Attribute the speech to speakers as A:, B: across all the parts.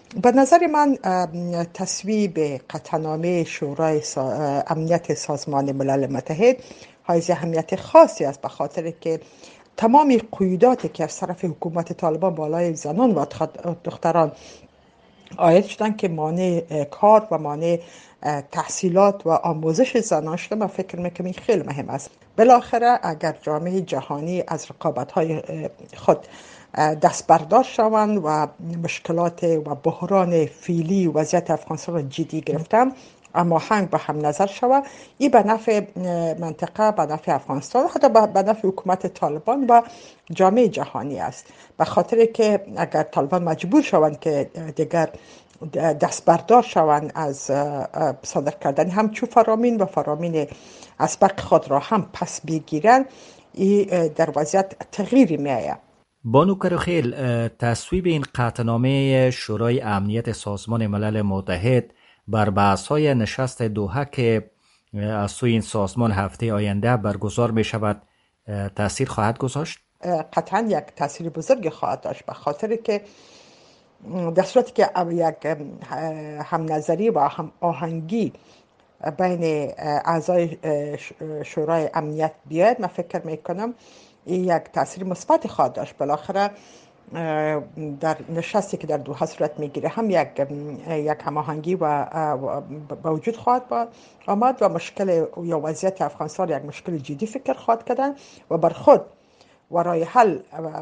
A: به نظر من تصویب قطعنامه شورای امنیت سازمان ملل متحد حائز اهمیت خاصی است، به خاطر که تمام قیوداتی که از طرف حکومت طالبان بالای زنان و دختران عاید شدن که مانع کار و مانع تحصیلات و آموزش زنان شده، من فکر میکنم این خیلی مهم است. بالاخره اگر جامعه جهانی از رقابت‌های خود دست بردار شوند و مشکلات و بحران فعلی وضعیت افغانستان را جدی گرفتن، اما هنگ به هم نظر شود، این به نفع منطقه، به نفع افغانستان، حتی به نفع حکومت طالبان و جامعه جهانی است. به خاطر که اگر طالبان مجبور شوند که دیگر دست بردار شوند از صادر کردن همچون فرامین و فرامین اسبق خود را هم پس بگیرند، این در وضعیت تغییری می‌آید.
B: بانو کروخیل، تصویب این قطعنامه شورای امنیت سازمان ملل متحد بر بحث‌های نشست دوحه که از سوی این سازمان هفته آینده برگزار می شود تأثیر خواهد گذاشت؟
A: قطعا یک تأثیر بزرگ خواهد داشت، به خاطر که در صورتی که یک هم نظری و هم آهنگی بین اعضای شورای امنیت بیاید، من فکر میکنم این یک تاثیر مثبت خواهد داشت. بالاخره در نشستی که در دوحه صورت میگیره هم یک هماهنگی و با وجود خواهد آمد و مشکل یا وضعیت افغانستان یک مشکل جدی فکر خواهد کردن و بر خود و رای حل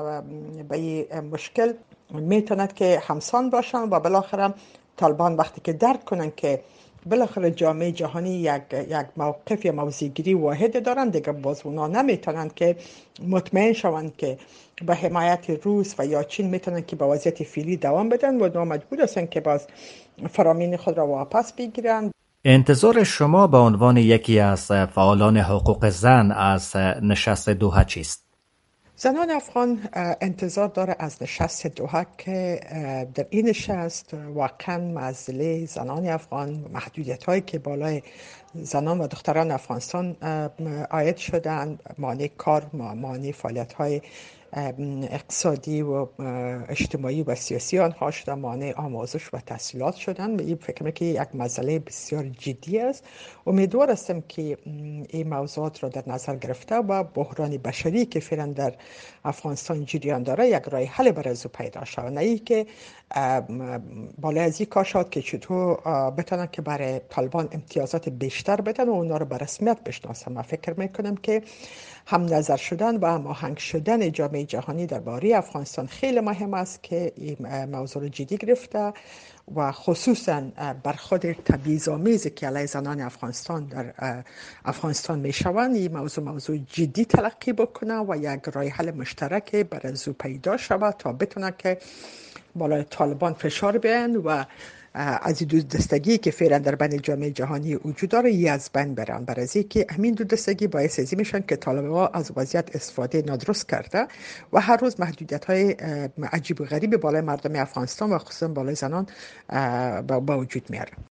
A: به این مشکل میتوند که همسان باشن و بالاخره طالبان وقتی که درک کنن که بالاخره جامعه جهانی یک موقف یا موضع‌گیری واحد دارن، دیگه باز اونا نمیتونن که مطمئن شوند که به حمایت روس و یا چین میتونن که به وضعیت فعلی دوام بدن و اونا مجبور هستن که باز فرامین خود را واپس بگیرن.
B: انتظار شما به عنوان یکی از فعالان حقوق زن از نشست دوحه چیست؟
A: زنان افغان انتظار داره از نشست دوحه که در این نشست واقعا معضله زنان افغان، محدودیت هایی که بالای زنان و دختران افغانستان عاید شدن، مانع کار، مانع فعالیت های اقتصادی و اجتماعی و سیاسی آنها شدن، مانع آموزش و تحصیلات شدن. این فکر می‌کنم که یک مسئله بسیار جدی است. امیدوار هستم که این موضوعات را در نظر گرفته و بحران بشری که فعلا در افغانستان جریان داره یک راه حل برای او پیدا شود، نه ای که بالای از این کار شد که چطور بتونن که برای طالبان امتیازات بیشتر بدن و اونا رو به رسمیت بشناسن. من فکر میکنم که هم نظر شدن و هماهنگ شدن جامعه جهانی درباره افغانستان خیلی مهم است که این موضوع رو جدی گرفته و خصوصا برخورد تبعیض‌آمیزی که علیه زنان افغانستان در افغانستان میشوند، این موضوع جدی تلقی بکنه و یک راه حل مشترک برای او پیدا شود تا بتونه که بالای طالبان فشار بیان و از دو دستگی که فعلا در بین جامعه جهانی وجود داره از بین برن، برای اینکه همین دو دستگی باعث ازی میشن که طالبان از وضعیت استفاده نادرست کرده و هر روز محدودیت‌های عجیب و غریب بالای مردم افغانستان و خصوصا بالای زنان با وجود میاره.